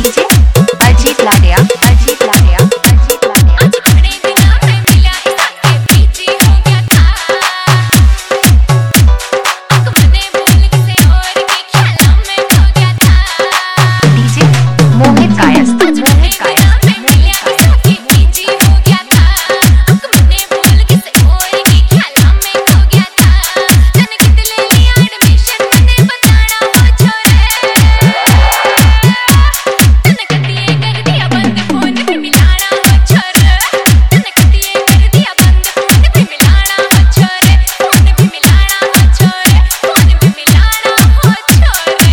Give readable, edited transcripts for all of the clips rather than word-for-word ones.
DJ Ajit Ladia, Ajit Ladia, Ajit Ladia. आज बड़े दिनों में मिला इसके पीछे हो गया था। अपने भूल किसी और के ख्यालों में खो गया था। डीजे मोहित कायस्थ, मोहित कायस्थ, मोहित कायस्थ। के पीछे हो गया था। अपने भूल किसी और के ख्यालों में खो गया था। तन कितने लिया एडमिशन मैंने बताना हो छोरे। तन कतिए कर दिया बंद फोन पे मिलाना हो छोरे। तन कतिए कर दिया बंद फोन पे मिलाना हो छोरे। फोन पे मिलाना हो छोरे। फोन पे मिलाना हो छोरे।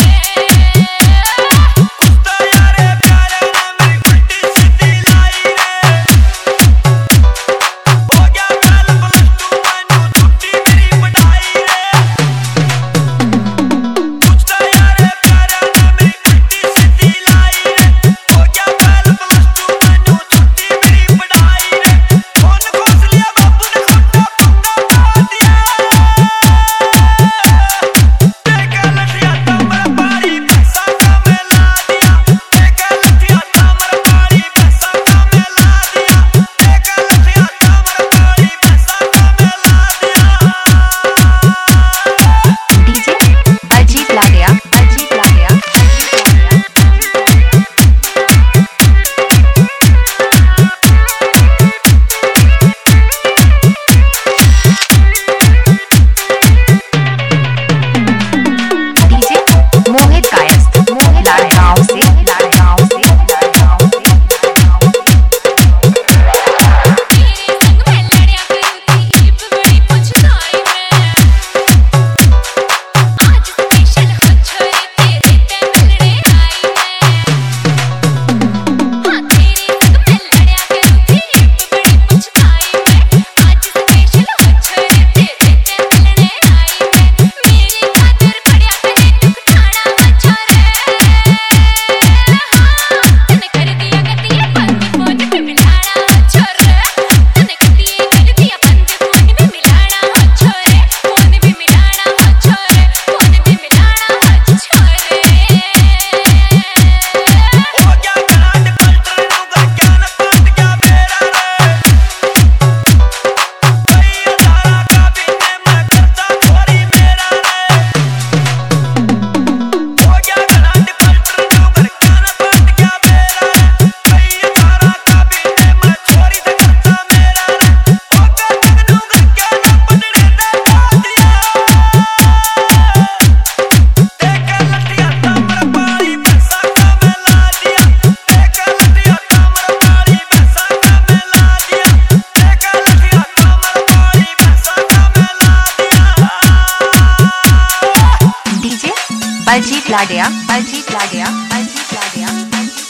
कुत्ता यारे प्यारे ने मेरी उल्टी सीधी लाई रे। हो गया कल प्लस टू मैनू छुट्टी मेरी पढ़ाई रे। कुत्ता यारे प्यारे ने मेरी उल्टी सीधी लाई रे। हो गया कल प्लस टू मैनू छुट्टी मेरी पढ़ाई रे। फोन खोस लिया बापू ने खोटा पंगा पा दिया। देखा लठिया तमर पारी पैसा का मैं ला दिया। देखा लठिया तमर पारी पैसा का मैं ला दिया। देखा लठिया तमर पारी पैसा का मैं ला दिया। डीजे अजीत लाडिया, अजीत लाडिया, अजीत लाडिया। डीजे मोहित कायस्थ, मोहित लाडगांव से, लाडगांव से, लाडगांव से, लाडगांव से। तेरे संग मैं लड़या करूँ थी इब बड़ी पछताई मैं। आज स्पेशल हो छोरे तेरे ते मिलने आई मैं। हाँ तेरे संग मैं लड़या करूँ थी इब बड़ी पछताई मैं। आज स्पेशल हो छोरे तेरे ते मिलने आई मैं। मेरे खातिर बढ़िया कने टुक ठाणा हो छोरे। तने कर दिया गतिए बंद फोन पे मिलाना हो छोरे। तने गतिए कर दिया बंद फोन पे मिलाना हो छोरे। फोन पे मिलाना हो छोरे। फोन पे मिलाना हो छोरे। हो गया ग्रांड कल्चर नू गा ज्ञान पट गया मेरा रे। कई हजारा का बिने मैं करता थोड़ी मेरा रे। हो गया ग्रांड कल्चर नू गा ज्ञान पट गया मेरा रे। कई हजारा का बिने मैं छोरी से करता मेरा रे। हो गया जग नू गा ज्ञान पटड़े दा पा दिया। देखा लठिया तमर पारी पैसा का मैं ला दिया। देखा लठिया तमर पारी पैसा का मैं ला दिया। देखा लठिया तमर पारी पैसा का मैं ला दिया। डीजे अजीत लाडिया, अजीत लाडिया, अजीत लाडिया, अजीत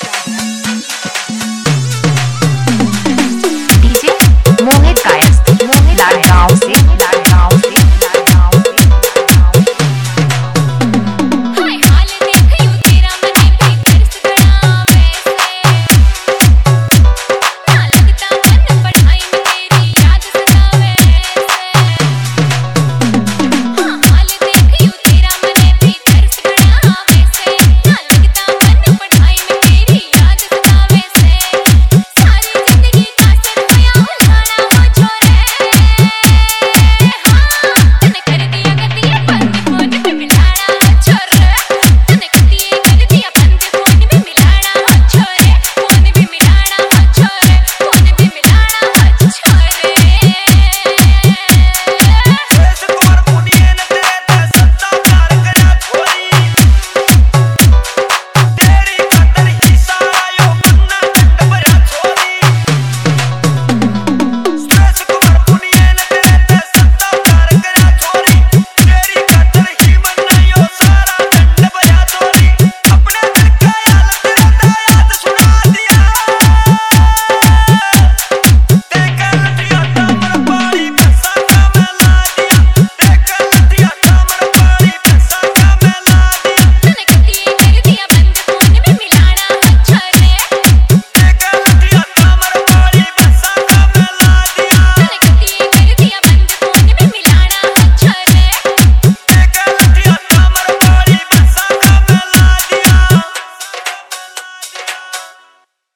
लाडिया। डीजे मोहित कायस्थ, मोहित लाडगांव